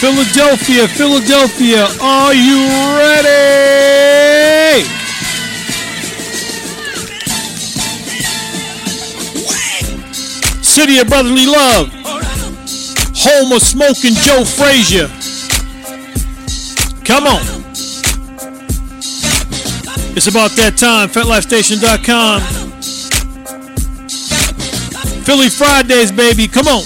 Philadelphia, Philadelphia, are you ready? City of brotherly love, home of smoking Joe Frazier. Come on. It's about that time. FetLifeStation.com. Philly Fridays, baby. Come on.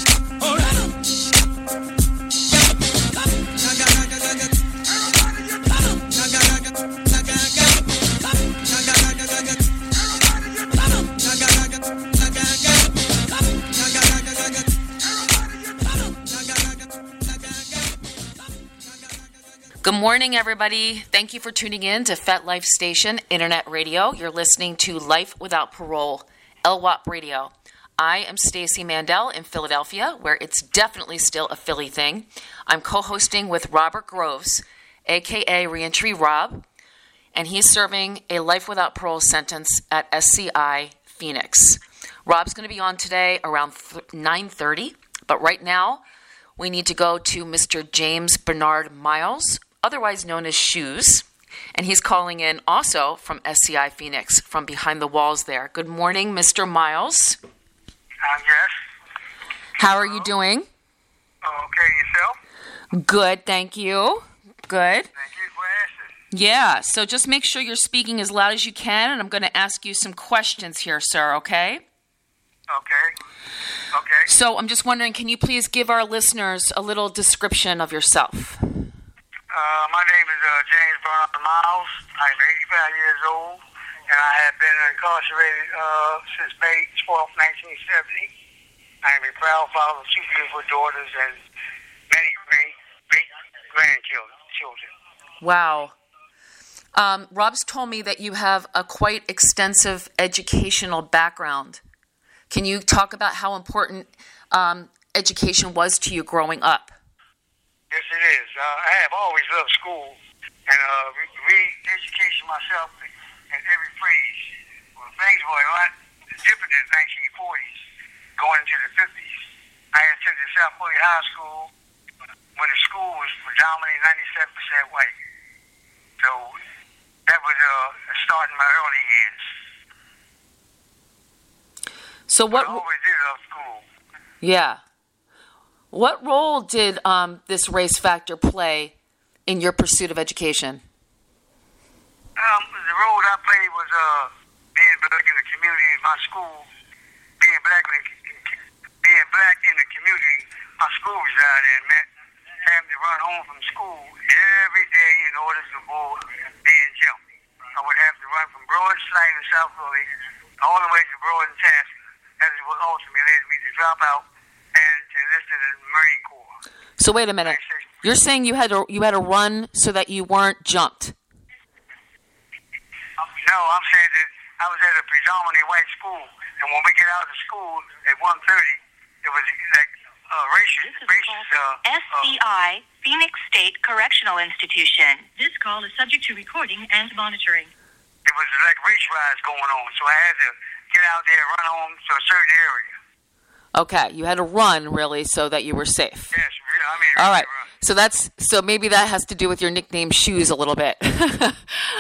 Good morning, everybody. Thank you for tuning in to Fet Life Station Internet Radio. You're listening to Life Without Parole, LWAP Radio. I am Stacey Mandel in Philadelphia, where it's definitely still a Philly thing. I'm co-hosting with Robert Groves, a.k.a. Reentry Rob, and he's serving a life without parole sentence at SCI Phoenix. Rob's going to be on today around 9:30, but right now we need to go to Mr. James Bernard Miles, otherwise known as Shoes, and he's calling in also from SCI Phoenix, from behind the walls there. Good morning, Mr. Miles. Yes. How are you doing? Okay, yourself? Good, thank you. Good. Thank you for asking. Yeah, so just make sure you're speaking as loud as you can, and I'm going to ask you some questions here, sir, okay? Okay. So I'm just wondering, can you please give our listeners a little description of yourself? My name is James Bernard Miles. I'm 85 years old, and I have been incarcerated since May 12, 1970. I am a proud father of two beautiful daughters and many great grandchildren. Wow. Rob's told me that you have a quite extensive educational background. Can you talk about how important education was to you growing up? Yes, it is. I have always loved school and re-education myself in every phrase. Well, things were a lot different in the 1940s, going into the 50s. I attended South Philly High School when the school was predominantly 97% white. So that was a start in my early years. So what? I always did love school. Yeah. What role did this race factor play in your pursuit of education? The role I played was being black in the community in my school. Being black in the community my school resided in meant having to run home from school every day in order to avoid being jumped. I would have to run from Broad Slide in South Philly all the way to Broad and Tasker. That is what ultimately led me to drop out and to enlist in the Marine Corps. So wait a minute. You're saying you had to run so that you weren't jumped? No, I'm saying that I was at a predominantly white school, and when we get out of school at 1:30, it was like racist. SCI Phoenix State Correctional Institution. This call is subject to recording and monitoring. It was like race riots going on, so I had to get out there and run home to a certain area. Okay, you had to run really so that you were safe. Yes, all right. So maybe that has to do with your nickname Shoes a little bit. Yes.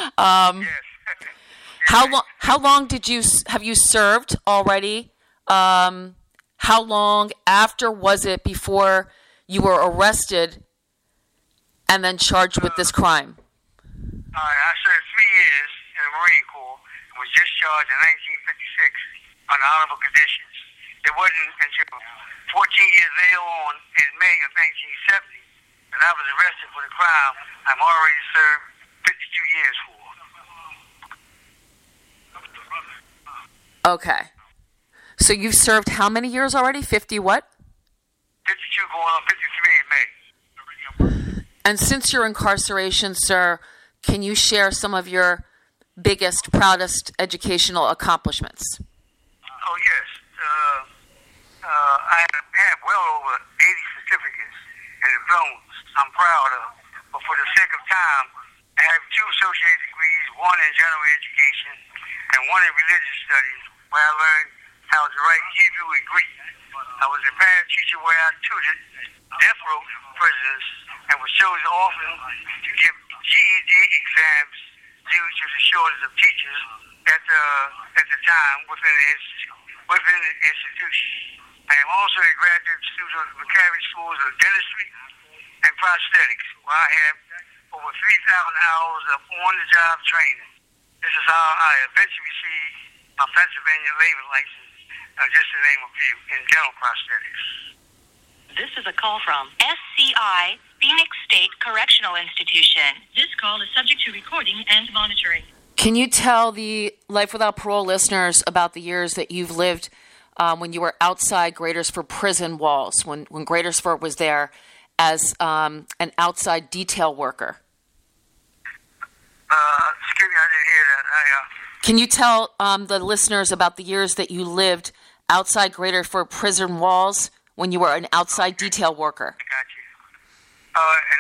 How long have you served already? How long after was it before you were arrested and then charged with this crime? I served 3 years in the Marine Corps and was discharged in 1956 on honorable conditions. It wasn't until 14 years later on in May of 1970 that I was arrested for the crime I'm already served 52 years for. Okay. So you've served how many years already? 50 what? 52 going on 53 in May. And since your incarceration, sir, can you share some of your biggest, proudest educational accomplishments? Oh, yes. I have well over 80 certificates and diplomas I'm proud of. But for the sake of time, I have 2 associated degrees, one in general education and one in religious studies, where I learned how to write Hebrew and Greek. I was was a parent teacher where I tutored death row prisoners and was chosen often to give GED exams due to the shortage of teachers at the time within the institution. I am also a graduate student of the McCary Schools of Dentistry and Prosthetics, where I have over 3,000 hours of on-the-job training. This is how I eventually received my Pennsylvania labor license, just to name a few, in dental prosthetics. This is a call from SCI, Phoenix State Correctional Institution. This call is subject to recording and monitoring. Can you tell the Life Without Parole listeners about the years that you've lived when you were outside Greatersford prison walls, when Greatersford was there as an outside detail worker? Excuse me, I didn't hear that. Can you tell the listeners about the years that you lived outside Greatersford prison walls when you were an outside detail worker? I got you. In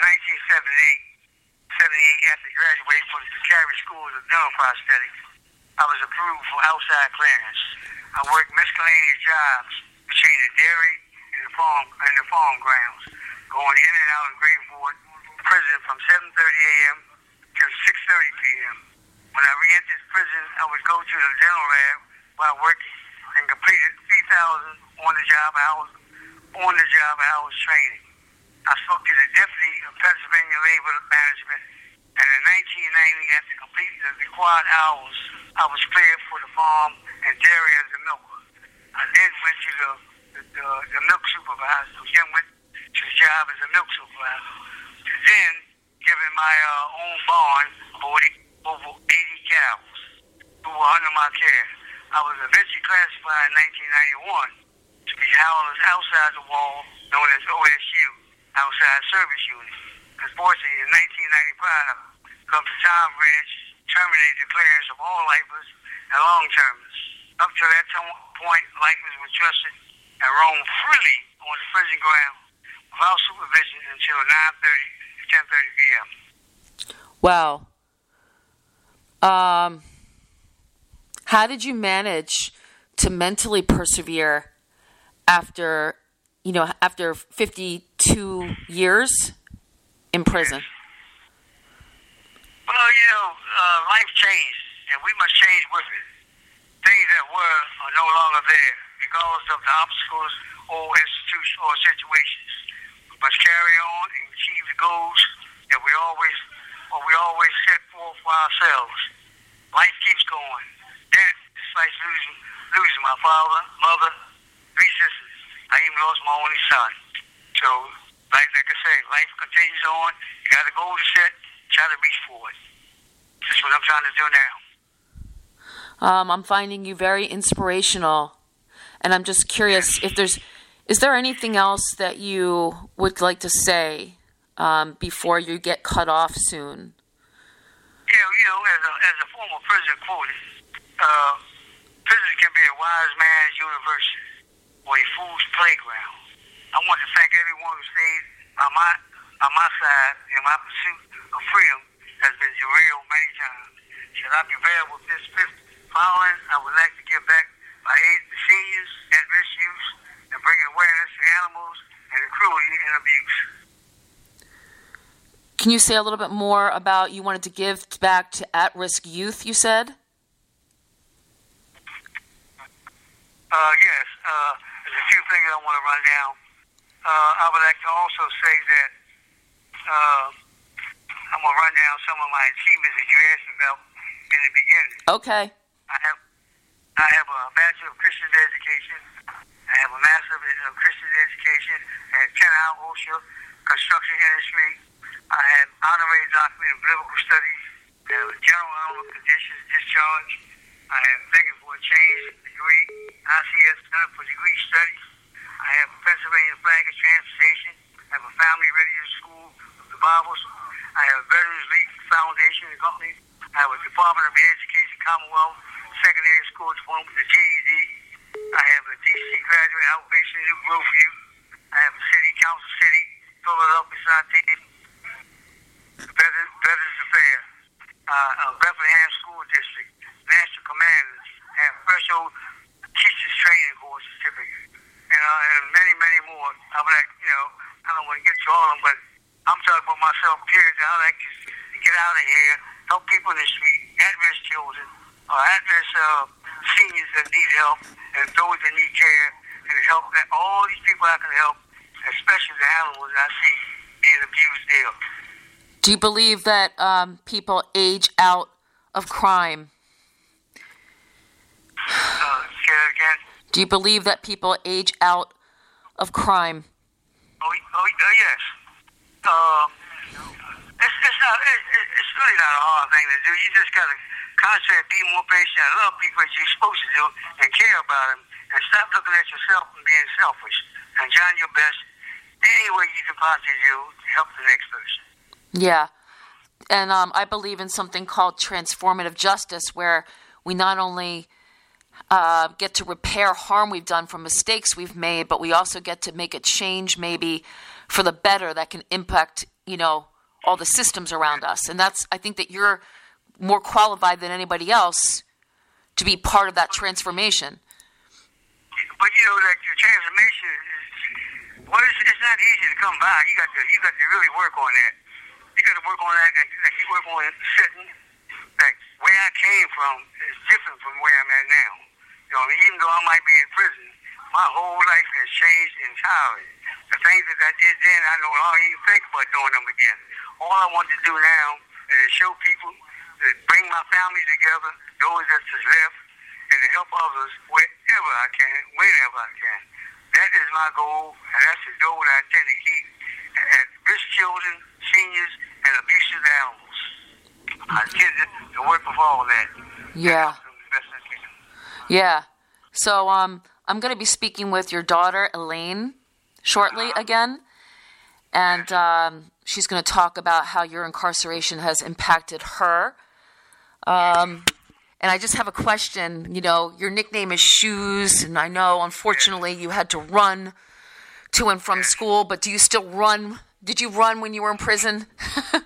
1978, after graduating from the McCary Schools of Dental Prosthetics, I was approved for outside clearance. I worked miscellaneous jobs between the dairy and the farm grounds, going in and out of Greatersford prison from 7:30 a.m. to 6:30 p.m. When I re-entered prison, I would go to the dental lab while working and completed 3,000 on-the-job hours training. I spoke to the deputy of Pennsylvania Labor Management, and in 1990, after completing the required hours, I was cleared for the farm and dairy as a milker. I then went to the milk supervisor, then went to the job as a milk supervisor. Then, given my own barn of over 80 cows who were under my care, I was eventually classified in 1991 to be housed outside the wall, known as OSU, Outside Service Unit. Unfortunately, in 1995, Governor Tom Ridge terminated the clearance of all lifers and long-termers. Up to that point, lifers were trusted and roamed freely on the prison ground without supervision until 9:30 to 10:30 p.m. Wow. How did you manage to mentally persevere after 52 years in prison? Well, life changed, and we must change with it. Things that were are no longer there, regardless of the obstacles or institutions or situations. We must carry on and achieve the goals that we always set forth for ourselves. Life keeps going. Death is like losing my father, mother, 3 sisters. I even lost my only son. So, like I say, life continues on. You got a goal to set, try to reach for it. That's what I'm trying to do now. I'm finding you very inspirational, and I'm just curious if is there anything else that you would like to say before you get cut off soon? As a former prison quoted, prison can be a wise man's university or a fool's playground. I want to thank everyone who stayed on my side in my pursuit of freedom has been derailed many times. Should I prevail with this fifth following, I would like to give back by aiding the seniors and misuse and bringing awareness to animals and the cruelty and abuse. Can you say a little bit more about you wanted to give back to at-risk youth, you said? Yes. There's a few things I want to run down. I would like to also say that I'm going to run down some of my achievements that you asked about in the beginning. Okay. I have a Bachelor of Christian Education. I have a Master of Christian Education at Kenau OSHA Construction Industry. I have honorary doctorate in biblical studies. I have a general element conditions discharge. I have thinking for a change degree, ICS Center for Degree Studies. I have a Pennsylvania flag of transportation. I have a family radio school of the Bibles. I have a Veterans League Foundation and Company. I have a Department of Education Commonwealth Secondary School Diploma with the GED. I have a DC Graduate Outpatient New Growth Youth. I have a City Council City, Philadelphia Citation, Veterans Affairs, Bethlehem School District, National Commanders, and Special Teachers Training Course Certificate, and many to get out of here, help people in the street, at-risk children, at-risk seniors that need help, and those that need care, and help that all these people I can help, especially the animals I see being abused there. Do you believe that people age out of crime? Say that again? Do you believe that people age out of crime? Yes. It's really not a hard thing to do. You just got to concentrate, be more patient, and love people as you're supposed to do, and care about them, and stop looking at yourself and being selfish, and try your best any way you can possibly do to help the next person. Yeah. And I believe in something called transformative justice, where we not only get to repair harm we've done from mistakes we've made, but we also get to make a change maybe for the better that can impact, all the systems around us. And I think that you're more qualified than anybody else to be part of that transformation. But that your transformation is, it's not easy to come by. You got to really work on that. You got to work on that, and you work on setting that where I came from is different from where I'm at now. Even though I might be in prison, my whole life has changed entirely. The things that I did then, I don't even think about doing them again. All I want to do now is show people, to bring my family together, those that's left, and to help others wherever I can, whenever I can. That is my goal, and that's the goal that I intend to keep. At risk children, seniors, and abusive animals. I intend to work with all of that. Yeah. The best I can. Yeah. So I'm going to be speaking with your daughter, Elaine, shortly again. And she's going to talk about how your incarceration has impacted her. And I just have a question. Your nickname is Shoes, and I know, unfortunately, you had to run to and from school, but do you still run? Did you run when you were in prison? I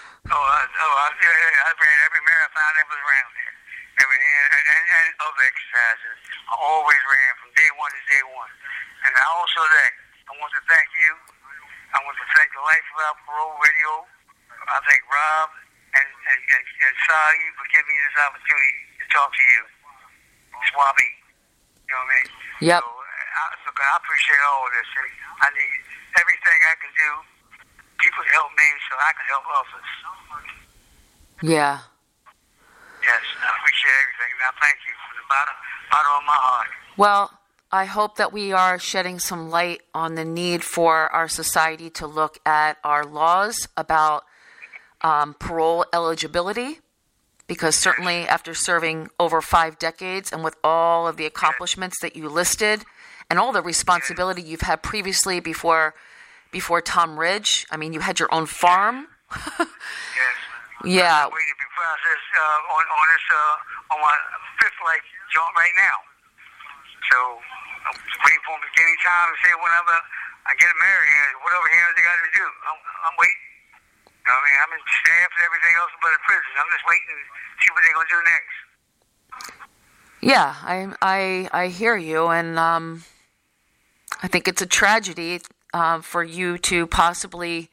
ran every marathon that was around there. And other exercises. I always ran from day one to day one. And I want to thank you. I want to thank the Life Without Parole Radio. I thank Rob and Sadi for giving me this opportunity to talk to you. Swabby. You know what I mean? Yep. So I appreciate all of this. I need everything I can do. People to help me so I can help others. Yeah. Yes, I appreciate everything. And I thank you from the bottom of my heart. Well, I hope that we are shedding some light on the need for our society to look at our laws about parole eligibility, because certainly after serving over 5 decades and with all of the accomplishments that you listed and all the responsibility you've had previously before Tom Ridge, I mean, you had your own farm. Yes. Yeah. I'm waiting to be processed on my 5th life joint right now. So I'm waiting for him to get any time to say whenever I get married and whatever hearings they got to do. I'm waiting. You know what I mean? I'm in staff and everything else but in prison. I'm just waiting to see what they're going to do next. Yeah, I hear you, and I think it's a tragedy for you to possibly,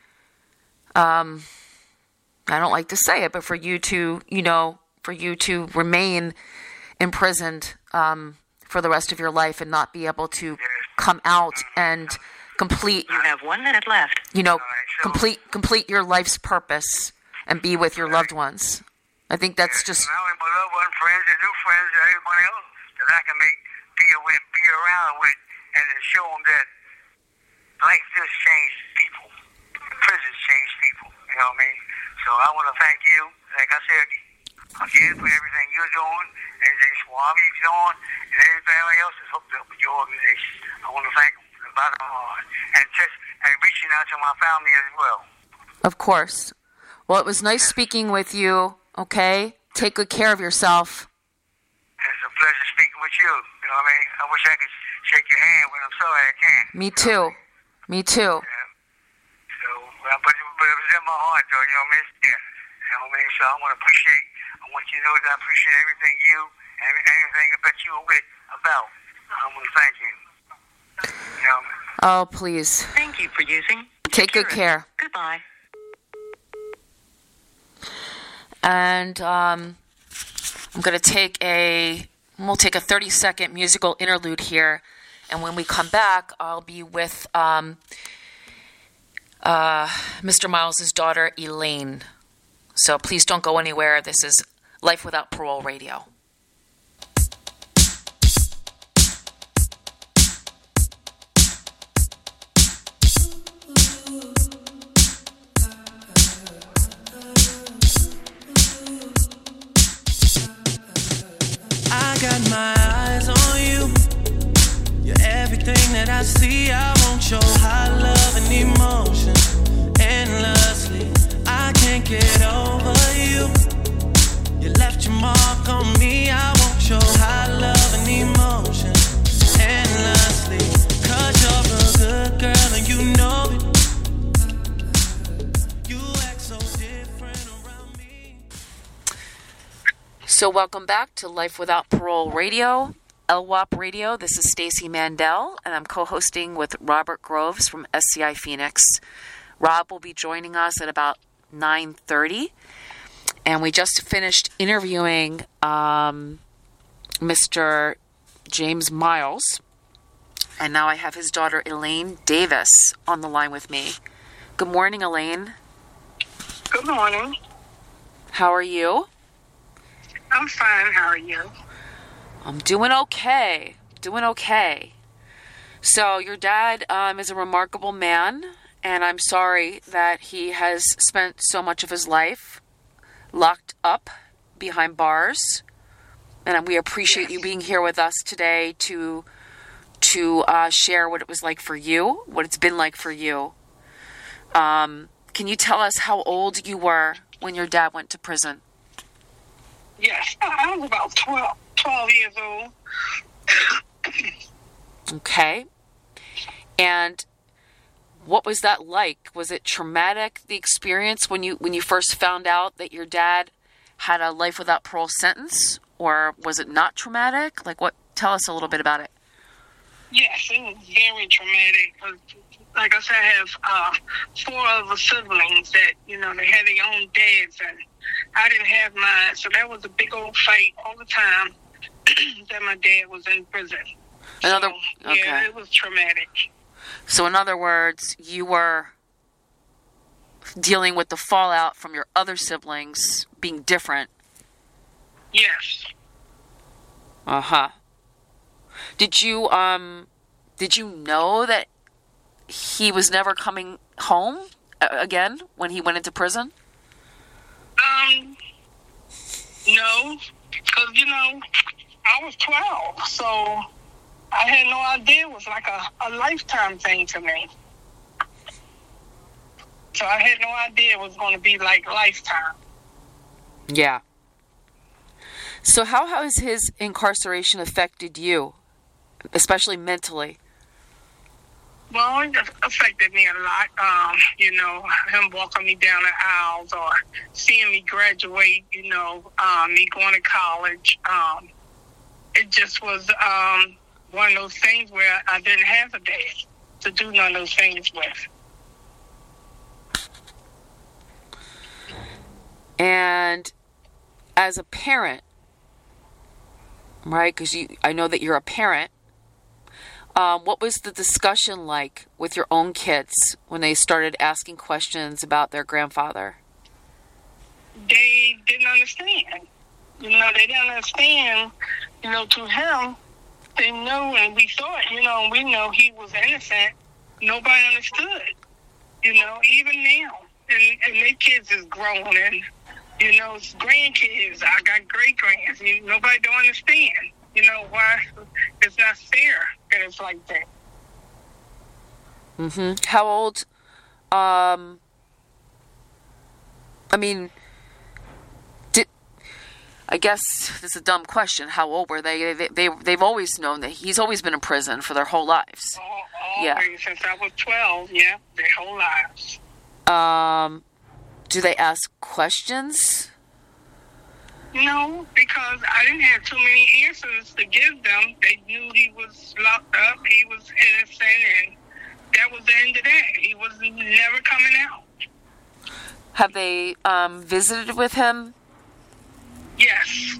I don't like to say it, but for you to remain imprisoned for the rest of your life and not be able to come out and complete. You have 1 minute left. Complete your life's purpose and be with your loved ones. I think that's just. Not only my loved ones, friends, and new friends, and everybody else that I can be around with, and to show them that life just changed people. Prisons change people. You know what I mean? So I want to thank you, like I said again, for everything you're doing, everything Swami's doing, and everybody else is hooked up with your organization. I want to thank them from the bottom of my heart, and reaching out to my family as well. Of course. Well, it was nice speaking with you. Okay? Take good care of yourself. It's a pleasure speaking with you. You know what I mean? I wish I could shake your hand, but I'm sorry I can't. Me too. Me too. Yeah. So, but it was in my heart, though. You know what I mean? Yeah. You know what I mean? So I want you to know that I appreciate everything you and everything that you were with about. I want to thank you. You know what I mean? Oh, please. Thank you for using. Take good care. Goodbye. And we'll take a 30-second musical interlude here. And when we come back, I'll be with Mr. Miles' daughter, Elaine. So please don't go anywhere. This is Life Without Parole Radio. I got my eyes on you. You're everything that I see. I want your high love and emotion endlessly. I can't get over you. You left your mark on me. I want your high love and emotion endlessly. 'Cause you're a good girl and you know it. You act so different around me. So welcome back to Life Without Parole Radio, LWAP Radio. This is Stacey Mandel, and I'm co-hosting with Robert Groves from SCI Phoenix. Rob will be joining us at about 9:30, and we just finished interviewing Mr. James Miles, and now I have his daughter Elaine Davis on the line with me. Good morning, Elaine. Good morning. How are you? I'm fine. How are you? I'm doing okay. So your dad is a remarkable man, and I'm sorry that he has spent so much of his life locked up behind bars. And we appreciate you being here with us today to share what it was like for you, what it's been like for you. Can you tell us how old you were when your dad went to prison? Yes, I was about 12 years old. Okay. And what was that like? Was it traumatic, the experience when you first found out that your dad had a life without parole sentence? Or was it not traumatic? Tell us a little bit about it. Yes, it was very traumatic. Like I said, I have 4 other siblings that, they had their own dads, and I didn't have mine. So that was a big old fight all the time that my dad was in prison. Okay. Yeah, it was traumatic. So in other words, you were dealing with the fallout from your other siblings being different. Yes. Uh-huh. Did you know that he was never coming home again when he went into prison? No, because, I was 12, so I had no idea it was like a lifetime thing to me. So I had no idea it was going to be like lifetime. Yeah. So how has his incarceration affected you, especially mentally? Well, it affected me a lot. Him walking me down the aisles or seeing me graduate, me going to college. It just was one of those things where I didn't have a dad to do none of those things with. And as a parent, right, because I know that you're a parent, what was the discussion like with your own kids when they started asking questions about their grandfather? They didn't understand. They didn't understand, to him, they knew, and we thought, we know he was innocent. Nobody understood, even now. And their kids is grown, and, it's grandkids. I got great-grands. Nobody don't understand, why it's not fair that it's like that. Mm-hmm. How old, I guess this is a dumb question. How old were they? They've always known that he's always been in prison for their whole lives. Always, since I was 12, yeah, their whole lives. Do they ask questions? No, because I didn't have too many answers to give them. They knew he was locked up, he was innocent, and that was the end of that. He was never coming out. Have they visited with him Yes.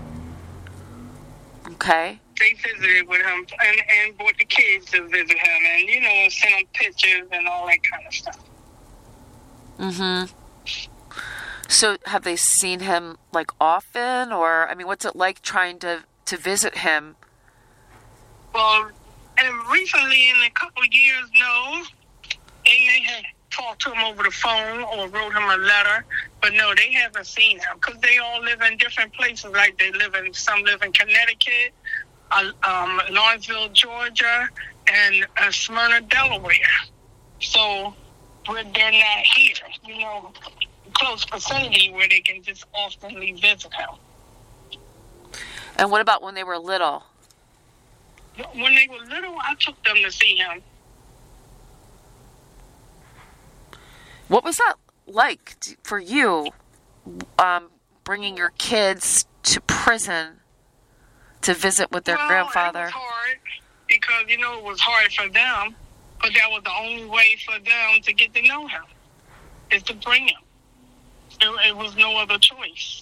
Okay. They visited with him and brought the kids to visit him and, and sent him pictures and all that kind of stuff. Mm-hmm. So have they seen him, like, often? Or, I mean, what's it like trying to visit him? Well, and recently, in a couple of years, no. They may have talked to him over the phone or wrote him a letter, but no, they haven't seen him because they all live in different places. Like some live in Connecticut, Lawrenceville, Georgia, and Smyrna, Delaware. So they're not here, close vicinity where they can just oftenly visit him. And what about when they were little? When they were little, I took them to see him. What was that like for you, bringing your kids to prison to visit with their grandfather? It was hard because, it was hard for them, but that was the only way for them to get to know him, is to bring him. It was no other choice.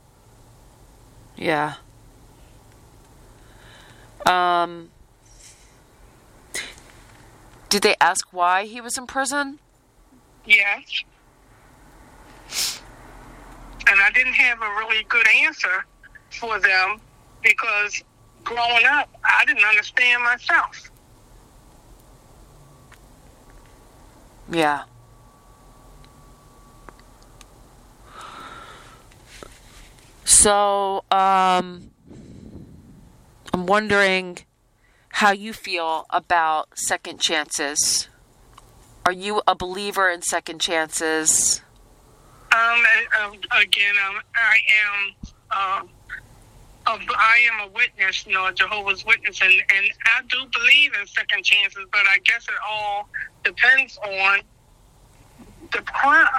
Yeah. Did they ask why he was in prison? Yes. And I didn't have a really good answer for them because growing up, I didn't understand myself. Yeah. So, I'm wondering how you feel about second chances. Are you a believer in second chances? I am a witness, a Jehovah's Witness, and I do believe in second chances, but I guess it all depends on the crime.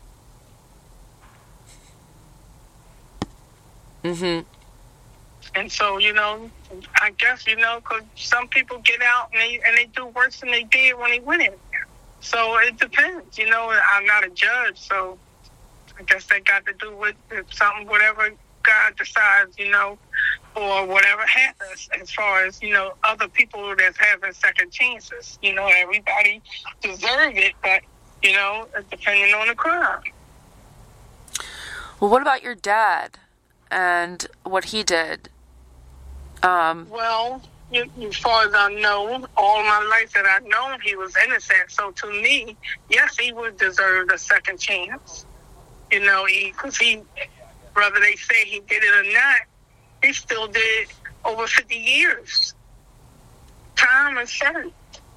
Mm-hmm. And so, I guess, because some people get out and they do worse than they did when they went in there. So it depends, I'm not a judge, so I guess that got to do with something, whatever God decides, or whatever happens as far as, other people that's having second chances. Everybody deserve it, but, depending on the crime. Well, what about your dad and what he did? Well, as far as I know, all my life that I've known, he was innocent. So to me, yes, he would deserve a second chance. Because whether they say he did it or not, he still did over 50 years. Time is served.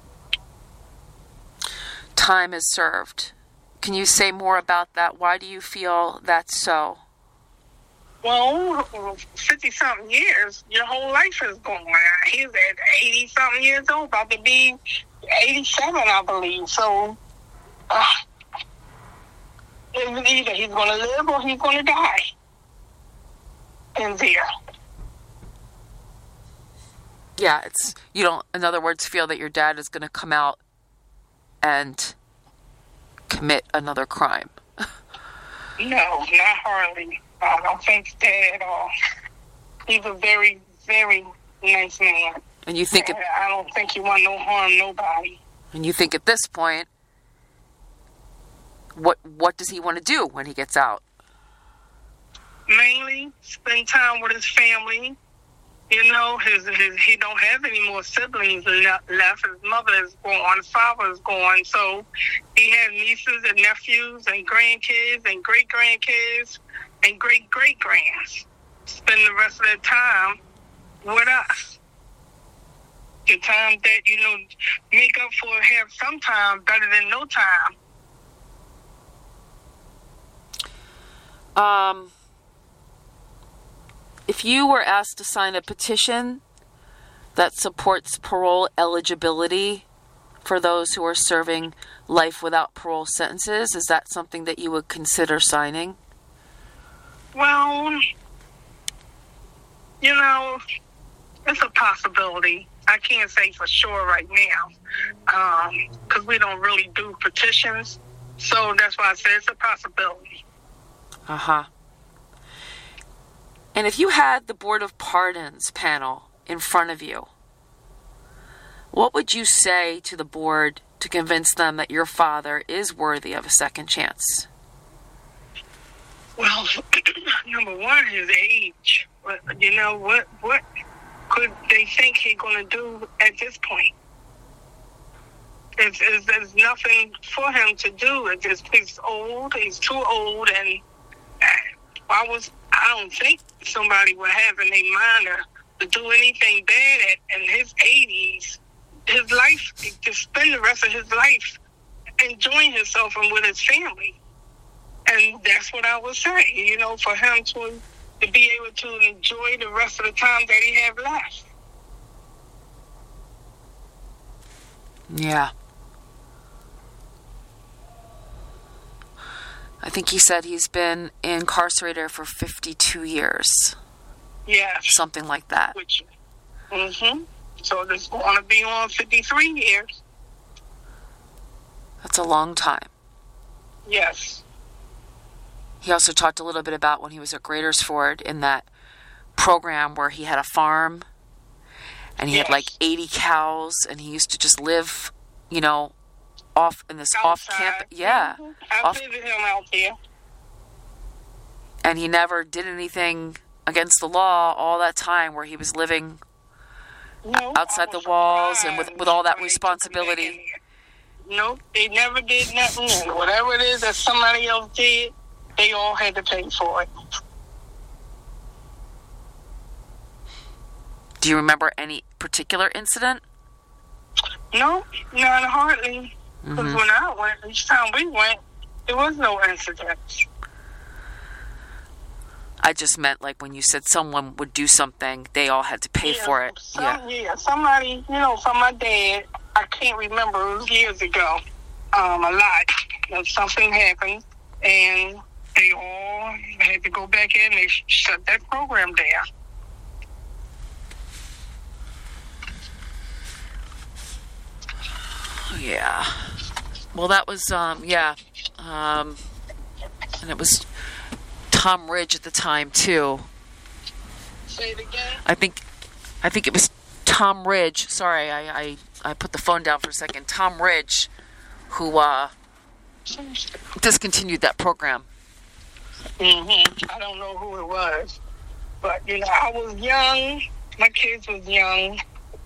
Time is served. Can you say more about that? Why do you feel that's so? Well, 50-something years, your whole life is gone. He's at 80-something years old, about to be 87, I believe. So, either he's going to live or he's going to die in there. Yeah, you don't, in other words, feel that your dad is going to come out and commit another crime. No, not hardly. I don't think that at all. He's a very, very nice man. And you think I don't think he want no harm nobody. And you think at this point, what does he want to do when he gets out? Mainly spend time with his family. He don't have any more siblings left. His mother is gone. His father is gone. So he has nieces and nephews and grandkids and great-grandkids and great-great-grands. Spend the rest of their time with us. The time that, make up for have some time better than no time. If you were asked to sign a petition that supports parole eligibility for those who are serving life without parole sentences, is that something that you would consider signing? Well, it's a possibility. I can't say for sure right now because we don't really do petitions. So that's why I say it's a possibility. Uh-huh. And if you had the Board of Pardons panel in front of you, what would you say to the board to convince them that your father is worthy of a second chance? Well, number one, his age. You know, what could they think he's going to do at this point? There's nothing for him to do. He's old. He's too old, and I don't think somebody would have in their mind to do anything bad in his 80s. His life, to spend the rest of his life enjoying himself and with his family. And that's what I would say, you know, for him to be able to enjoy the rest of the time that he have left. Yeah. I think he said he's been incarcerated for 52 years. Yeah. Something like that. So this going to be on 53 years. That's a long time. Yes. He also talked a little bit about when he was at Gratersford in that program where he had a farm and he had like 80 cows and he used to just live, you know, off in this off-campus. Yeah. I visited him out there. And he never did anything against the law all that time where he was living outside the walls and with all that responsibility. Nope, they never did nothing. Whatever it is that somebody else did, they all had to pay for it. Do you remember any particular incident? No, not hardly. Because when I went, each time we went, there was no incidents. I just meant like when you said someone would do something, they all had to pay for it. Somebody, you know, from my dad, I can't remember, it was years ago, a lot. You know, something happened, and they all had to go back in. They shut that program down. Yeah. Well, that was, and it was Tom Ridge at the time, too. Say it again? I think it was Tom Ridge. Sorry, I put the phone down for a second. Tom Ridge, who discontinued that program. I don't know who it was. But, you know, I was young. My kids was young.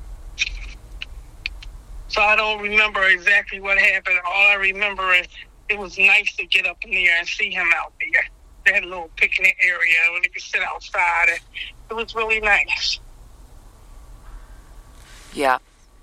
So I don't remember exactly what happened. All I remember is it was nice to get up in there and see him out there. They had a little picnic area where they could sit outside. And it was really nice. Yeah.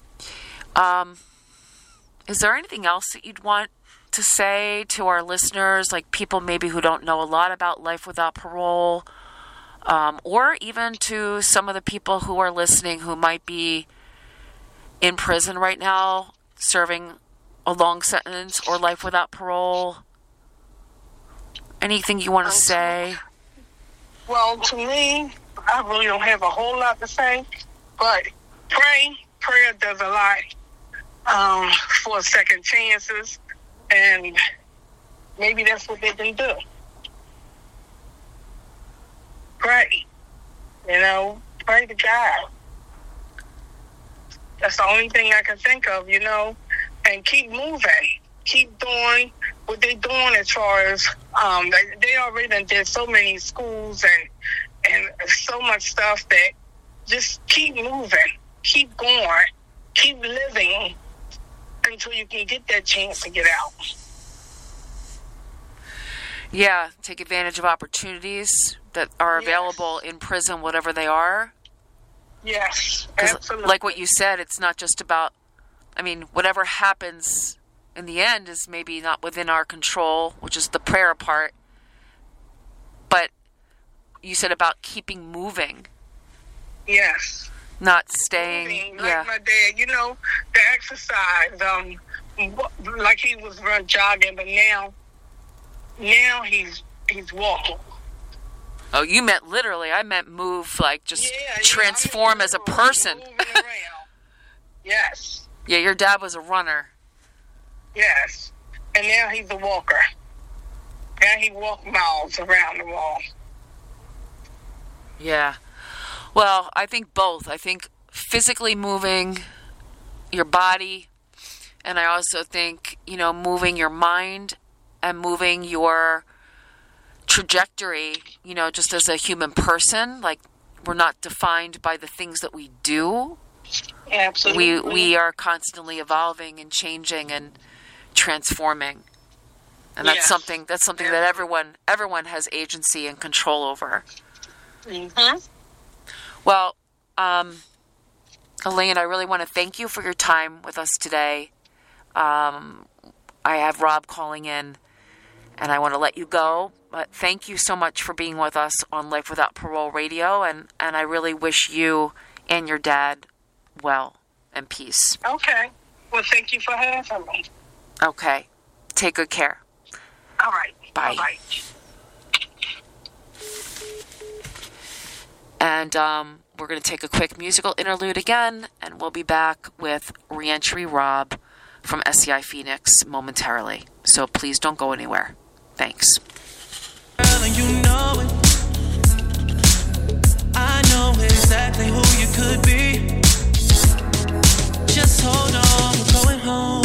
Is there anything else that you'd want to say to our listeners, like people maybe who don't know a lot about life without parole, or even to some of the people who are listening who might be in prison right now, serving a long sentence or life without parole? Anything you want to say? Well, to me, I really don't have a whole lot to say, but prayer does a lot for second chances, and maybe that's what they can do. Pray. You know, pray to God. That's the only thing I can think of, you know, and keep moving. Keep doing what they're doing as far as, they already done did so many schools and so much stuff that just keep moving, keep going, keep living until you can get that chance to get out. Yeah, take advantage of opportunities that are available in prison, whatever they are. Yes, absolutely. Like what you said, it's not just about, I mean, whatever happens in the end is maybe not within our control, which is the prayer part. But you said about keeping moving. Yes. Not staying. Moving, like my dad, you know, the exercise, like he was jogging, but now he's walking. Oh, you meant literally. I meant move, like just transform as a person. Moving around. Yes. Yeah, your dad was a runner. Yes. And now he's a walker. Now he walks miles around the wall. Yeah. Well, I think both. I think physically moving your body, and I also think, moving your mind and moving your trajectory, just as a human person. Like, we're not defined by the things that we do. Absolutely. We are constantly evolving and changing and transforming. And that's something that everyone has agency and control over. Mm-hmm. Well, Elaine, I really want to thank you for your time with us today. I have Rob calling in, and I want to let you go. But thank you so much for being with us on Life Without Parole Radio, and I really wish you and your dad well and peace. Okay. Well, thank you for having me. Okay. Take good care. All right. Bye. Bye. And we're going to take a quick musical interlude again, and we'll be back with Reentry Rob from SCI Phoenix momentarily. So please don't go anywhere. Thanks. Girl, and you know it. I know exactly who you could be. Just hold on, we're going home.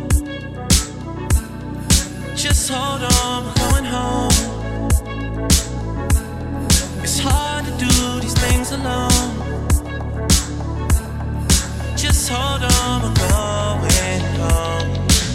Just hold on, we're going home. It's hard to do these things alone. Just hold on, we're going home.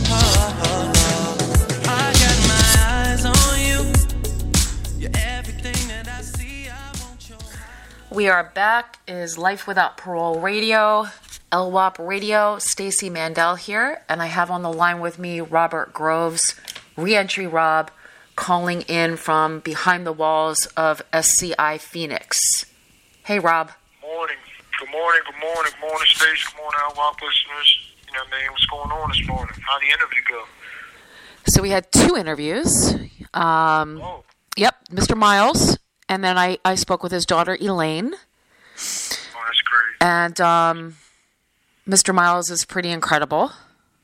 I got my eyes on you. You're everything that I see. I want your. We are back. It is Life Without Parole Radio, LWAP Radio. Stacey Mandel here, and I have on the line with me Robert Groves, Reentry Rob, calling in from behind the walls of SCI Phoenix. Hey, Rob. Morning. Good morning, Stacey. Good morning, LWAP listeners. You know what I mean? What's going on this morning? How'd the interview go? So we had 2 interviews. Yep, Mr. Miles, and then I spoke with his daughter, Elaine. Oh, that's great. And Mr. Miles is pretty incredible.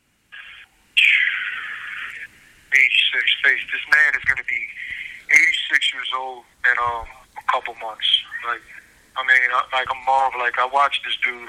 86. This man is going to be 86 years old in a couple months. Like, I marvel. Like, I watched this dude.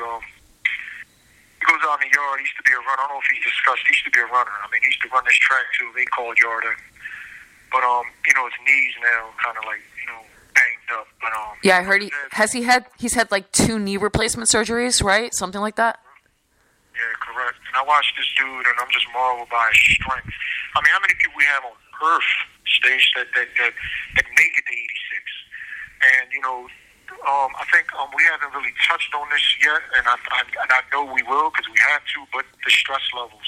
He goes out in the yard. He used to be a runner. I don't know if he discussed. He used to be a runner. I mean, he used to run this track too. They called Yarda. But his knees now kind of like banged up. But yeah, I heard he's had like 2 knee replacement surgeries, right? Something like that. Yeah, correct. And I watched this dude, and I'm just marveled by his strength. I mean, how many people we have on Earth, Stage, that make it to 86? And I think we haven't really touched on this yet, and I know we will because we have to. But the stress levels.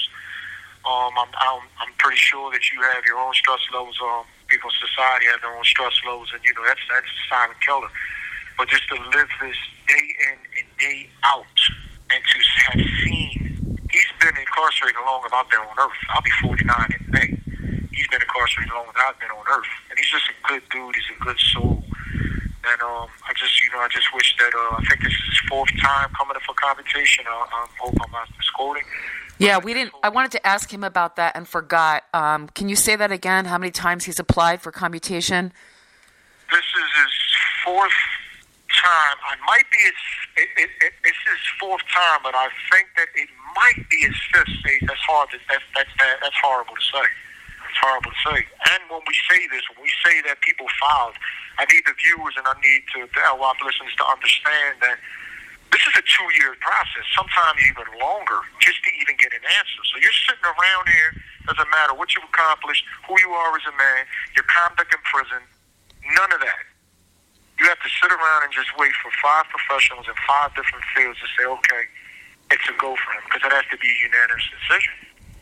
I'm pretty sure that you have your own stress levels. People in society have their own stress levels, and that's a silent killer. But just to live this day in and day out, and to have seen, he's been incarcerated long as I've been on Earth. I'll be 49 in May. He's been incarcerated long as I've been on Earth, and he's just a good dude. He's a good soul, and I just wish that I think this is his 4th time coming up for commutation. I hope I'm not misquoting. Yeah, we didn't. I wanted to ask him about that and forgot. Can you say that again? How many times he's applied for commutation? This is his 4th time. It's his 4th time, but I think that it might be his 5th stage. That's horrible to say. It's horrible to say. And when we say that people filed, I need the viewers and I need the LWAP listeners to understand that this is a 2-year process, sometimes even longer, just to even get an answer. So you're sitting around here, doesn't matter what you've accomplished, who you are as a man, your conduct in prison, none of that. You have to sit around and just wait for 5 professionals in 5 different fields to say, okay, it's a go for him, because it has to be a unanimous decision,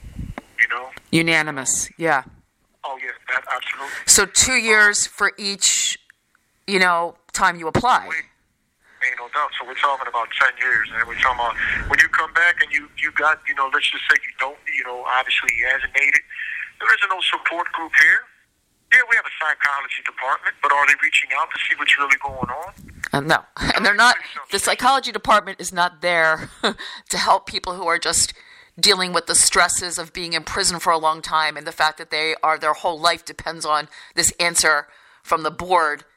Unanimous, yeah. Oh, yeah, that, absolutely. So 2 years for each, time you apply. Ain't no doubt. So we're talking about 10 years, and we're talking about when you come back and you got, let's just say you don't, obviously he hasn't made it. There isn't no support group here. Yeah, we have a psychology department, but are they reaching out to see what's really going on? No, and they're not. The psychology department is not there to help people who are just dealing with the stresses of being in prison for a long time and the fact that their whole life depends on this answer from the board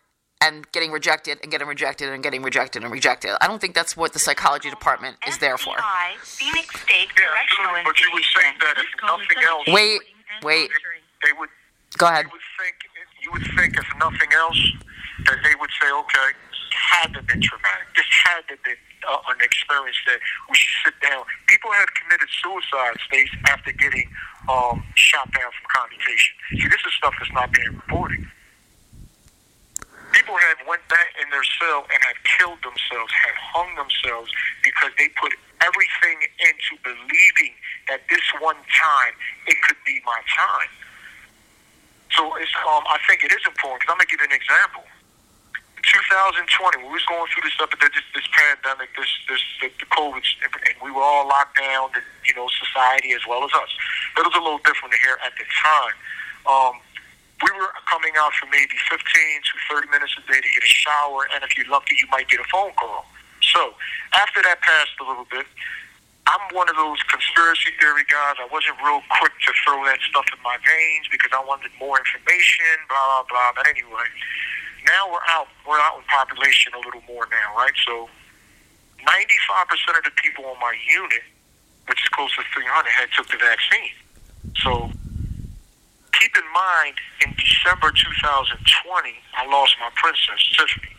and getting rejected and getting rejected and getting rejected and rejected. I don't think that's what the psychology department is there for. SCI, Phoenix State Correctional But you would think that if nothing else, Wait. they would. Go ahead. You would think if nothing else, that they would say, okay, this had to have been traumatic. This had to have been an experience that we should sit down. People have committed suicide, Stace, after getting shot down from commutation. See, this is stuff that's not being reported. People have went back in their cell and have killed themselves, have hung themselves because they put everything into believing that this one time it could be my time. So it's, I think it is important because I'm going to give you an example. 2020, when we was going through this pandemic, the COVID, and we were all locked down, society as well as us. It was a little different here at the time. We were coming out for maybe 15 to 30 minutes a day to get a shower, and if you're lucky, you might get a phone call. So after that passed a little bit, I'm one of those conspiracy theory guys. I wasn't real quick to throw that stuff in my veins because I wanted more information, blah, blah, blah. But anyway, now we're out in population a little more now, right? So 95% of the people on my unit, which is close to 300, had took the vaccine. So keep in mind, in December 2020, I lost my princess, Tiffany.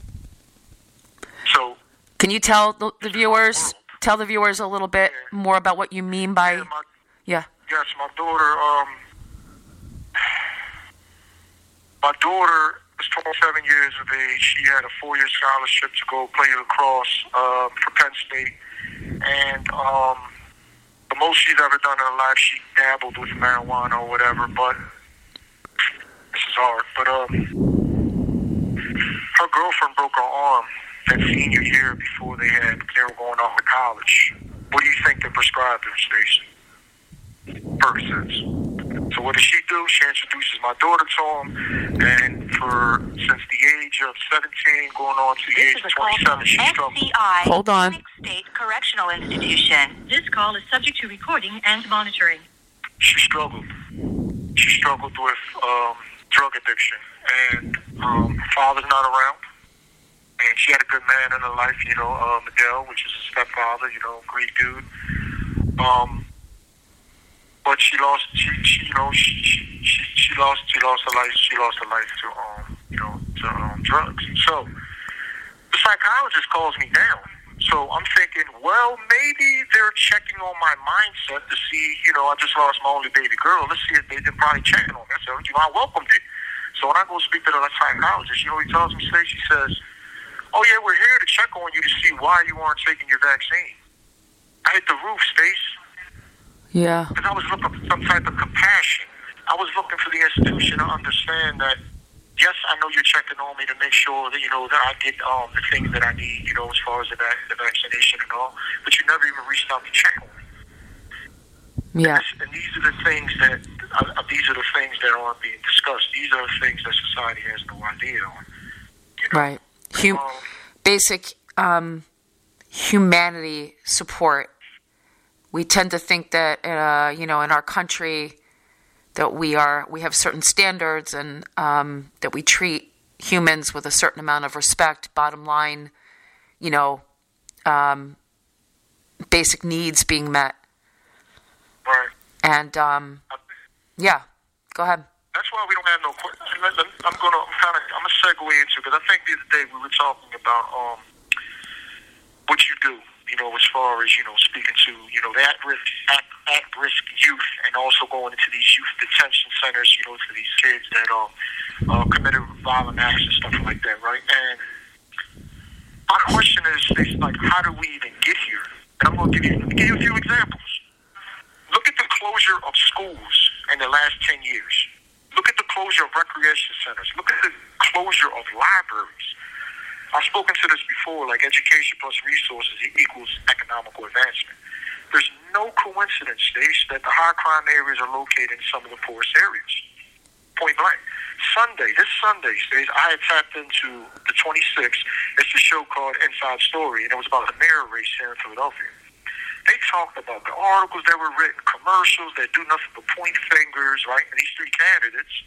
So can you tell the viewers a little bit more about what you mean by Yes, my daughter was 27 years of age. She had a 4-year scholarship to go play lacrosse for Penn State, and the most she's ever done in her life, she dabbled with marijuana or whatever, but this is hard. But her girlfriend broke her arm that senior year before they were going off to college. What do you think they prescribed her, Stacey? Percocets. So what does she do? She introduces my daughter to him, and since the age of 17 going on to the age of 27, she struggled. Hold on. Phoenix State Correctional Institution. This call is subject to recording and monitoring. She struggled. She struggled with drug addiction, and her father's not around. And she had a good man in her life, Miguel, which is a stepfather, great dude. But she lost her life. She lost her life to drugs. So the psychologist calls me down. So I'm thinking, well, maybe they're checking on my mindset to see, I just lost my only baby girl. Let's see if they're probably checking on me. I said, I welcomed it. So when I go speak to the psychologist, he tells me, she says, oh, yeah, we're here to check on you to see why you aren't taking your vaccine. I hit the roof, Stace. Yeah. Because I was looking for some type of compassion. I was looking for the institution to understand that, yes, I know you're checking on me to make sure that, that I get the things that I need, as far as the vaccination and all, but you never even reached out to check on me. Yeah. And these are the things that aren't being discussed. These are the things that society has no idea on. Right. Basic humanity support. We tend to think that in our country that we have certain standards and that we treat humans with a certain amount of respect. Bottom line, basic needs being met. Right. And go ahead. That's why we don't have no questions. I'm gonna segue into, because I think the other day we were talking about what you do, as far as speaking to the at-risk youth, and also going into these youth detention centers, to these kids that committed violent acts and stuff like that, right? And my question is like, how do we even get here? And I'm gonna give you a few examples. Look at the closure of schools in the last 10 years. Look at the closure of recreation centers. Look at the closure of libraries. I've spoken to this before, like education plus resources equals economical advancement. There's no coincidence, Stace, that the high crime areas are located in some of the poorest areas. Point blank. This Sunday, Stace, I had tapped into the 26th. It's a show called Inside Story, and it was about the mayor race here in Philadelphia. They talked about the articles that were written, commercials that do nothing but point fingers, right? And these three candidates,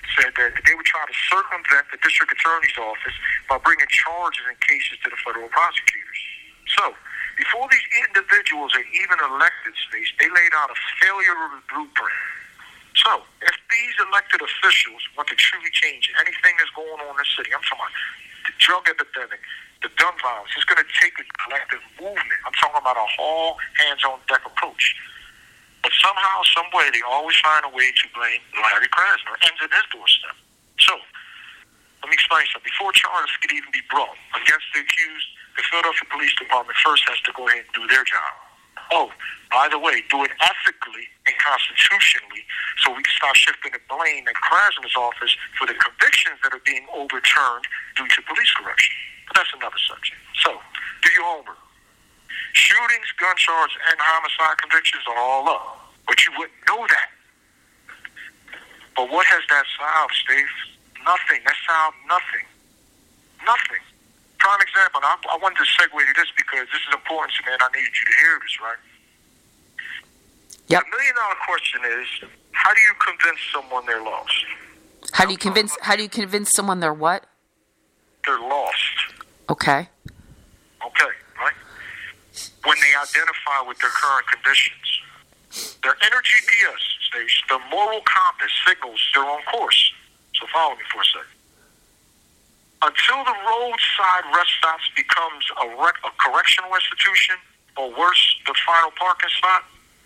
said that they would try to circumvent the district attorney's office by bringing charges and cases to the federal prosecutors. So, before these individuals are even elected, Stace, they laid out a failure of a blueprint. So, if these elected officials want to truly change anything that's going on in the city, I'm talking about the drug epidemic, the gun violence, it's going to take a collective movement. I'm talking about a whole hands-on-deck approach. But somehow, some way, they always find a way to blame Larry Krasner, ends at his doorstep. So, let me explain something. Before charges could even be brought against the accused, the Philadelphia Police Department first has to go ahead and do their job. Oh, by the way, do it ethically and constitutionally so we can start shifting the blame at Krasner's office for the convictions that are being overturned due to police corruption. But that's another subject. So, do your homework. Shootings, gun charges, and homicide convictions are all up. But you wouldn't know that. But what has that solved, Steve? Nothing. That solved nothing. Nothing. Prime example, I wanted to segue to this because this is important to me and I needed you to hear this, right? Yep. The million-dollar question is, how do you convince someone they're lost? How do you convince someone they're what? They're lost. Okay. Okay, right? When they identify with their current conditions. Their inner GPS, the moral compass signals they're on course. So follow me for a second. Until the roadside rest stops becomes a correctional institution, or worse, the final parking spot,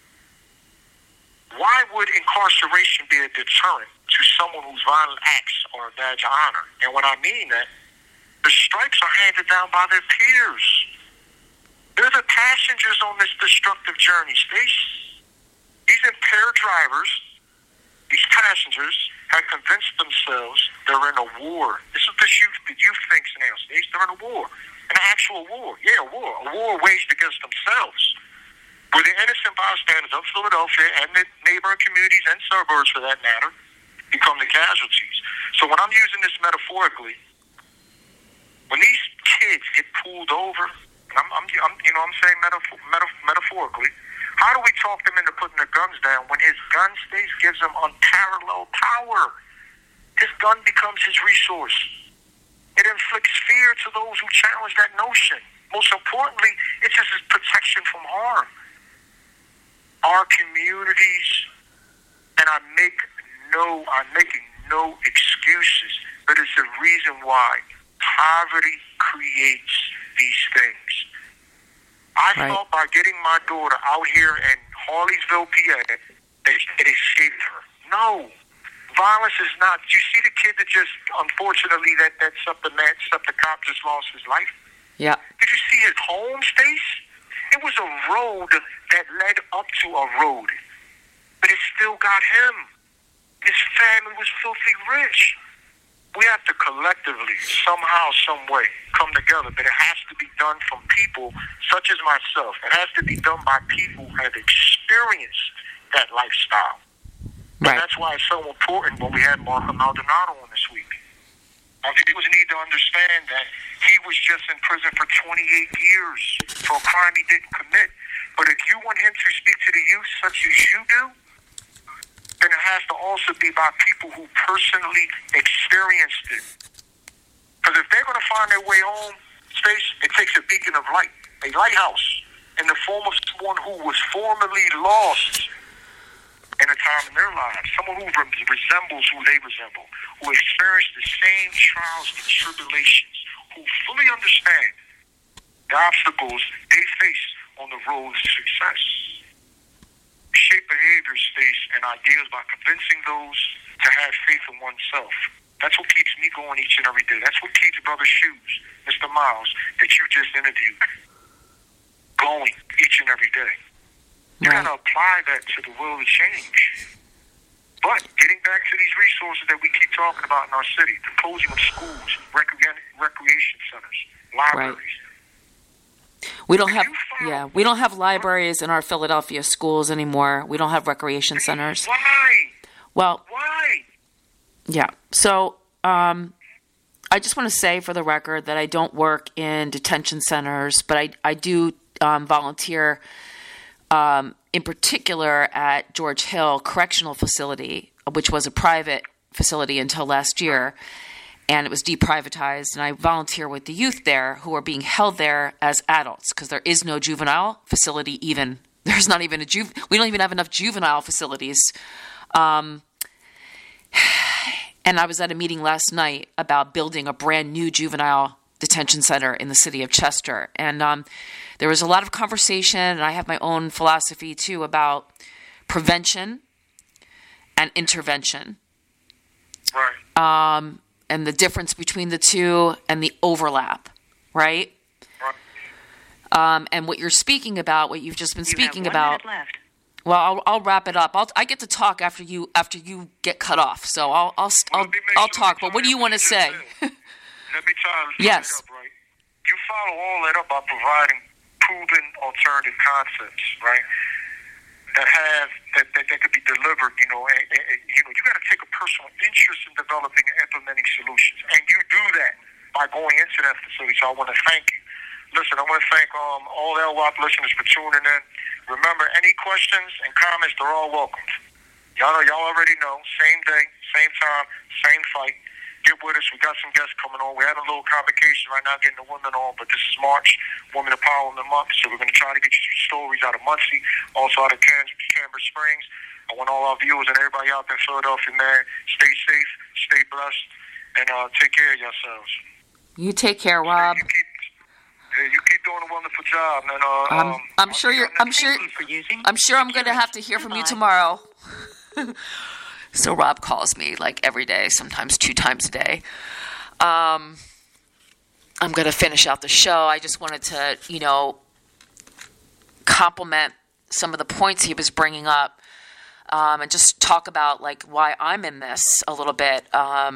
why would incarceration be a deterrent to someone whose violent acts are a badge of honor? And when I mean that, the stripes are handed down by their peers. They're the passengers on this destructive journey, Stace. These impaired drivers, these passengers, have convinced themselves they're in a war. This is what the youth thinks now, Stace. They're in a war. An actual war. Yeah, a war. A war waged against themselves. Where the innocent bystanders of Philadelphia and the neighboring communities and suburbs, for that matter, become the casualties. So when I'm using this metaphorically, when these kids get pulled over, and I'm saying metaphorically, how do we talk them into putting their guns down when his gun Stace gives him unparalleled power? His gun becomes his resource. It inflicts fear to those who challenge that notion. Most importantly, it's just his protection from harm. Our communities, and I'm making no excuses, but it's the reason why poverty creates these things. I thought by getting my daughter out here in Harleysville, PA, it escaped her. No. Violence is not. You see the kid that just, unfortunately, that the cop just lost his life? Yeah. Did you see his home, Stace? It was a road that led up to a road. But it still got him. His family was filthy rich. We have to collectively, somehow, some way, come together. But it has to be done from people such as myself. It has to be done by people who have experienced that lifestyle. Right. And that's why it's so important when we had Marco Maldonado on this week. People need to understand that he was just in prison for 28 years for a crime he didn't commit. But if you want him to speak to the youth such as you do, then it has to also be by people who personally experienced it. Because if they're going to find their way home, Stace, it takes a beacon of light, a lighthouse, in the form of someone who was formerly lost in a time in their lives, someone who resembles who they resemble, who experienced the same trials and tribulations, who fully understand the obstacles they face on the road to success. Shape behavior, Stace, and ideas by convincing those to have faith in oneself. That's what keeps me going each and every day. That's what keeps Brother Shoes, Mr. Miles, that you just interviewed, going each and every day. You got to apply that to the will of change. But getting back to these resources that we keep talking about in our city, the closing of schools, recreation centers, libraries. Right. We don't have libraries in our Philadelphia schools anymore. We don't have recreation centers. Why? Well, why? Yeah. So, I just want to say for the record that I don't work in detention centers, but I do volunteer in particular at George Hill Correctional Facility, which was a private facility until last year, and it was deprivatized, and I volunteer with the youth there who are being held there as adults because there is no juvenile facility even. There's not even we don't even have enough juvenile facilities. And I was at a meeting last night about building a brand new juvenile detention center in the city of Chester. And there was a lot of conversation, and I have my own philosophy too about prevention and intervention. Right. And the difference between the two and the overlap, right? And what you're speaking about, what you've just been speaking about. Left. Well, I'll wrap it up. I get to talk after you get cut off, so I'll talk. But what do you want to say? Let me try to yes. It up, right? You follow all that up by providing proven alternative concepts, right? That could be delivered. You got to take a personal interest in developing and implementing solutions, and you do that by going into that facility. So I want to thank you. Listen, I want to thank all LWAP listeners for tuning in. Remember, any questions and comments, they're all welcome. Y'all already know. Same day, same time, same fight. Get with us. We got some guests coming on. We're having a little complication right now getting the women on, but this is March, Women Empowerment Month, so we're going to try to get you some stories out of Muncie, also out of Canberra Springs. I want all our viewers and everybody out there in Philadelphia, man, stay safe, stay blessed, and take care of yourselves. You take care, Rob. You keep doing a wonderful job, man. I'm sure I'm going to have to hear from you tomorrow. So Rob calls me like every day, sometimes 2 times a day. I'm going to finish out the show. I just wanted to, compliment some of the points he was bringing up, and just talk about like why I'm in this a little bit.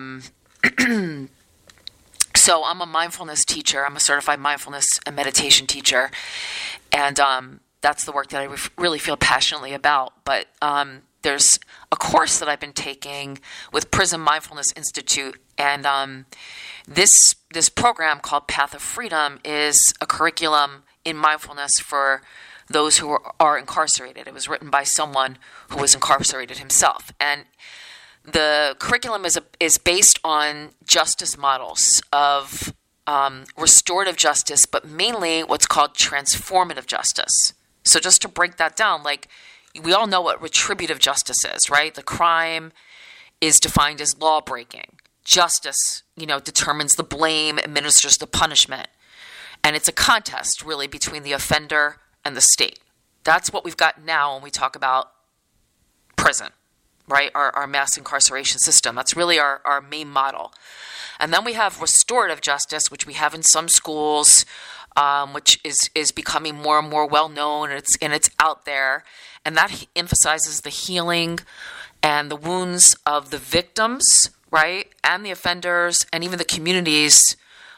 So I'm a mindfulness teacher. I'm a certified mindfulness and meditation teacher, and that's the work that I really feel passionately about. But there's a course that I've been taking with Prism Mindfulness Institute, and this program called Path of Freedom is a curriculum in mindfulness for those who are incarcerated. It was written by someone who was incarcerated himself, and the curriculum is based on justice models of restorative justice, but mainly what's called transformative justice. So just to break that down, like, we all know what retributive justice is, right? The crime is defined as law breaking. Justice, determines the blame, administers the punishment. And it's a contest, really, between the offender and the state. That's what we've got now when we talk about prison, right? Our mass incarceration system. That's really our main model. And then we have restorative justice, which we have in some schools, which is becoming more and more well-known, and it's out there. And that emphasizes the healing and the wounds of the victims, right, and the offenders, and even the communities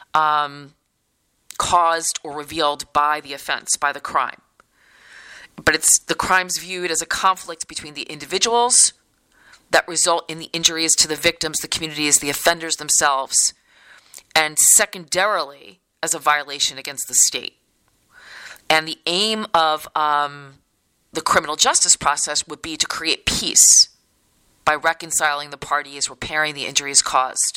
caused or revealed by the offense, by the crime. But it's the crimes viewed as a conflict between the individuals that result in the injuries to the victims, the communities, the offenders themselves, and secondarily as a violation against the state. And the aim of the criminal justice process would be to create peace by reconciling the parties, repairing the injuries caused.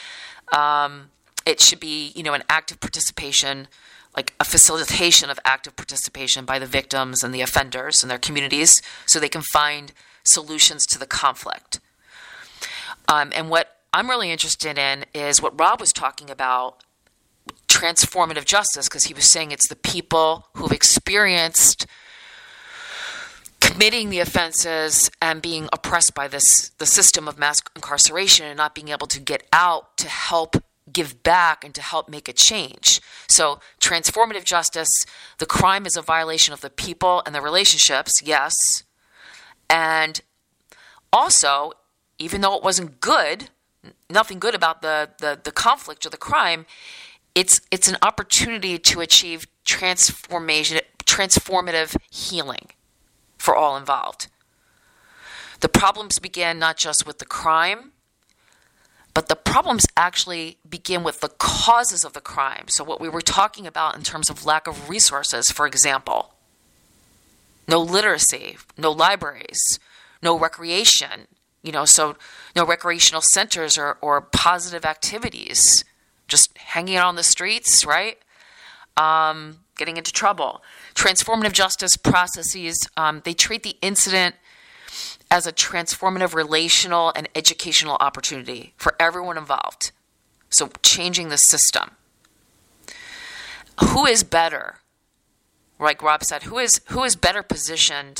It should be, an active participation, like a facilitation of active participation by the victims and the offenders and their communities, so they can find solutions to the conflict. And what I'm really interested in is what Rob was talking about, transformative justice, because he was saying it's the people who've experienced committing the offenses and being oppressed by the system of mass incarceration and not being able to get out to help give back and to help make a change. So transformative justice, the crime is a violation of the people and the relationships, yes. And also, even though it wasn't good, nothing good about the conflict or the crime, it's an opportunity to achieve transformative healing for all involved. The problems begin not just with the crime, but the problems actually begin with the causes of the crime. So what we were talking about in terms of lack of resources, for example, no literacy, no libraries, no recreation, So no recreational centers or positive activities, just hanging out on the streets, right? Getting into trouble. Transformative justice processes, they treat the incident as a transformative relational and educational opportunity for everyone involved. So changing the system. Who is better? Like Rob said, who is better positioned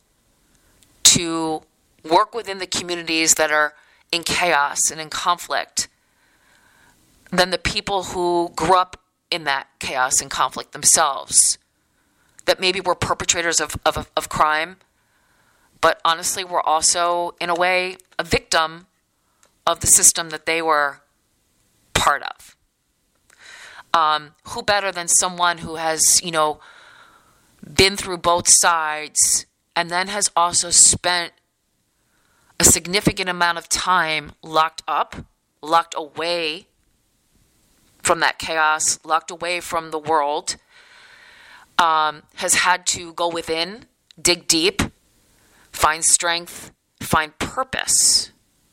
to work within the communities that are in chaos and in conflict than the people who grew up in that chaos and conflict themselves, that maybe were perpetrators of crime, but honestly were also, in a way, a victim of the system that they were part of. Who better than someone who has, been through both sides and then has also spent a significant amount of time locked away from that chaos, locked away from the world, has had to go within, dig deep, find strength, find purpose,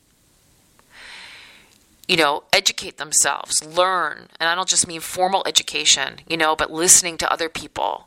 educate themselves, learn. And I don't just mean formal education, but listening to other people.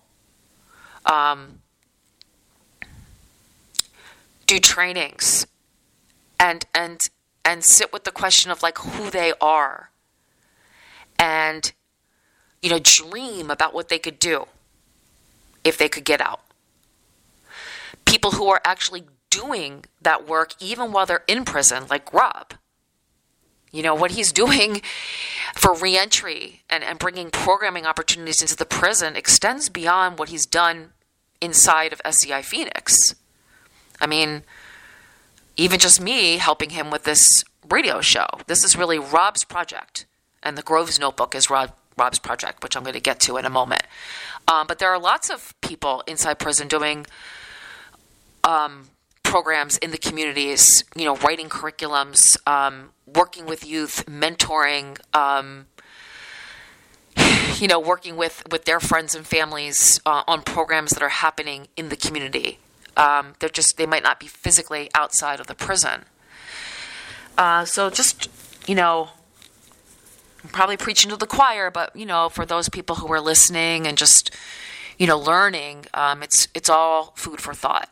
Do trainings and sit with the question of like who they are and, dream about what they could do if they could get out. People who are actually doing that work even while they're in prison, like Rob. What he's doing for reentry and bringing programming opportunities into the prison extends beyond what he's done inside of SCI Phoenix. I mean, even just me helping him with this radio show. This is really Rob's project. And the Groves Notebook is Rob's project, which I'm going to get to in a moment. But there are lots of people inside prison doing programs in the communities, writing curriculums, working with youth, mentoring, working with their friends and families on programs that are happening in the community. They might not be physically outside of the prison. So just, I'm probably preaching to the choir, but, for those people who are listening and just, learning, it's all food for thought.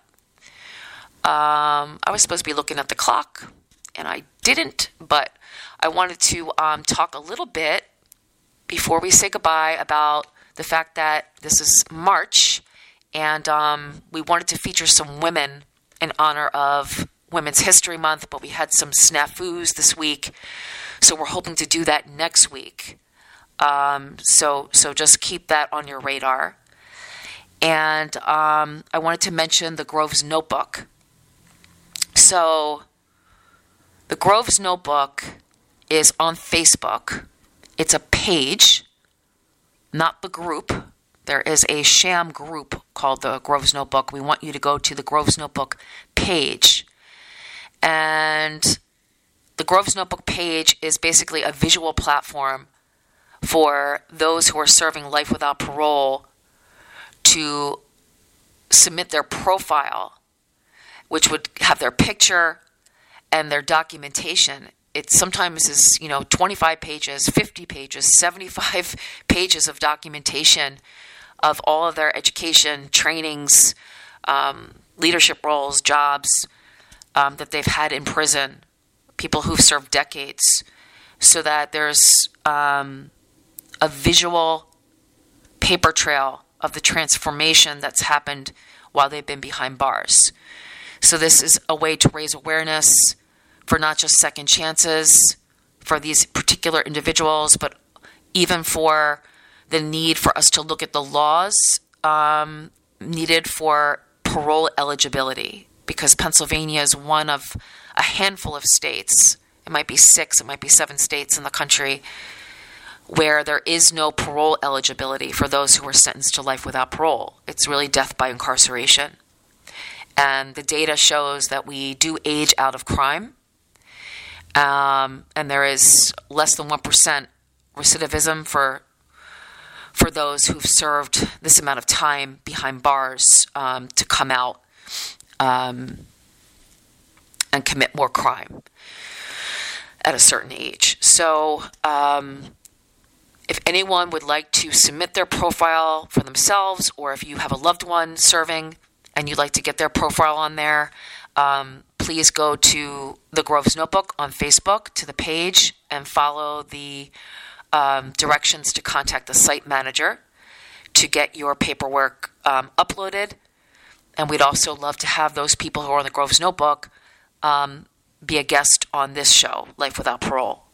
I was supposed to be looking at the clock, and I didn't, but I wanted to talk a little bit before we say goodbye about the fact that this is March, and we wanted to feature some women in honor of Women's History Month, but we had some snafus this week, so we're hoping to do that next week. So just keep that on your radar. And I wanted to mention the Groves Notebook. So the Groves Notebook is on Facebook. It's a page, not the group. There is a sham group called the Groves Notebook. We want you to go to the Groves Notebook page. And the Groves Notebook page is basically a visual platform for those who are serving life without parole to submit their profile, which would have their picture and their documentation. It sometimes is, 25 pages, 50 pages, 75 pages of documentation of all of their education, trainings, leadership roles, jobs that they've had in prison, people who've served decades, so that there's a visual paper trail of the transformation that's happened while they've been behind bars. So this is a way to raise awareness for not just second chances for these particular individuals, but even for the need for us to look at the laws needed for parole eligibility, because Pennsylvania is one of a handful of states, it might be 6, it might be 7 states in the country, where there is no parole eligibility for those who are sentenced to life without parole. It's really death by incarceration. And the data shows that we do age out of crime, and there is less than 1% recidivism for those who've served this amount of time behind bars to come out and commit more crime at a certain age. So if anyone would like to submit their profile for themselves, or if you have a loved one serving and you'd like to get their profile on there, please go to the Groves Notebook on Facebook, to the page, and follow the directions to contact the site manager to get your paperwork uploaded. And we'd also love to have those people who are on the Groves Notebook be a guest on this show, Life Without Parole.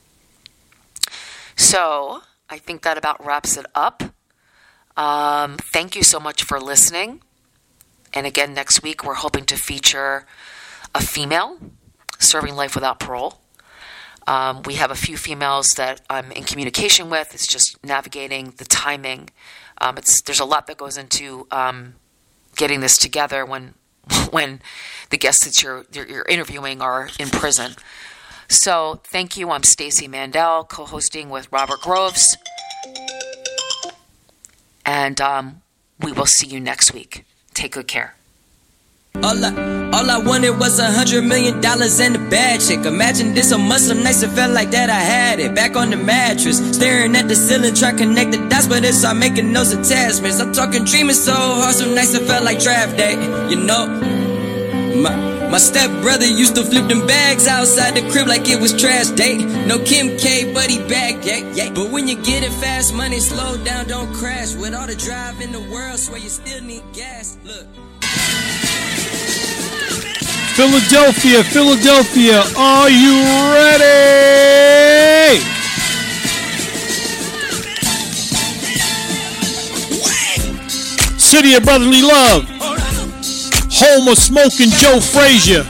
So I think that about wraps it up. Thank you so much for listening. And again, next week we're hoping to feature a female serving life without parole. We have a few females that I'm in communication with. It's just navigating the timing. There's a lot that goes into getting this together when the guests that you're interviewing are in prison. So thank you. I'm Stacey Mandel, co-hosting with Robert Groves. And we will see you next week. Take good care. All I wanted was $100 million and a bad chick. Imagine this on Muslim nights, it felt like that I had it. Back on the mattress, staring at the ceiling, trying to connect the dots, but it's all making those attachments. I'm talking dreaming so hard, some nights it felt like draft day. You know, my stepbrother used to flip them bags outside the crib like it was trash day. No Kim K, but he back, yeah. But when you get it fast, money slow down, don't crash. With all the drive in the world, swear you still need gas. Look. Philadelphia, are you ready? City of brotherly love, home of Smoking Joe Frazier.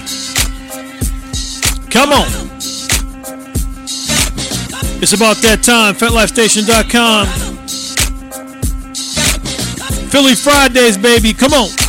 Come on. It's about that time. FetLifeStation.com. Philly Fridays, baby. Come on.